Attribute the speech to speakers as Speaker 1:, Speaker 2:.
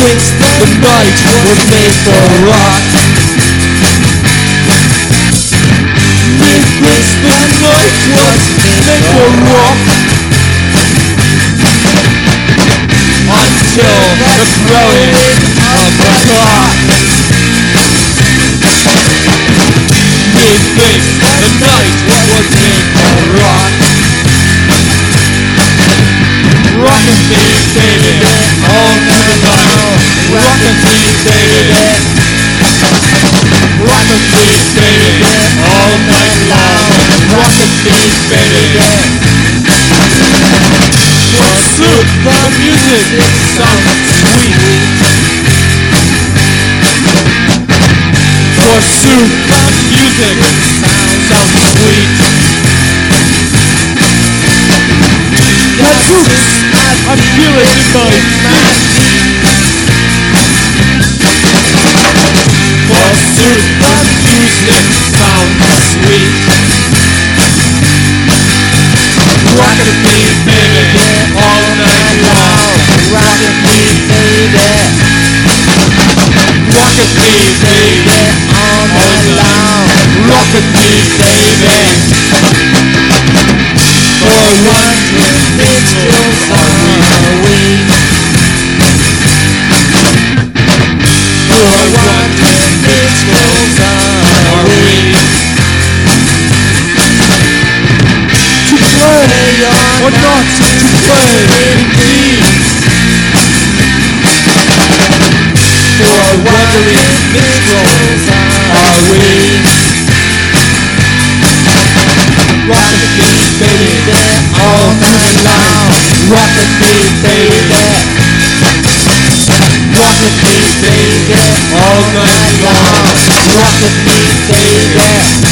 Speaker 1: thinks the night was made for rock. He thinks the night was made for rock. Until the crowing of the cock. He thinks the night was made for rock. Rockin' me, baby, all night long. Rockin' me, baby. Rockin' me, baby, all night long. Rockin' me, baby. Forsooth, the music sounds sweet. Forsooth, the music sounds sweet. Forsooth, I feel it in my feet. Forsooth, the music sounds sweet. Rockin' me, baby, all night long. Rockin' me, baby. Rockin' me, baby, all night long. Rockin' me, baby. For 100 minstrels on the wing. For 100 minstrels on the wing. To play or not to play indeed. For 100 minstrels are we. Rockin' me, baby, all night long. Rockin' me, baby. Rockin' me, baby, all night long. Rockin' me, baby.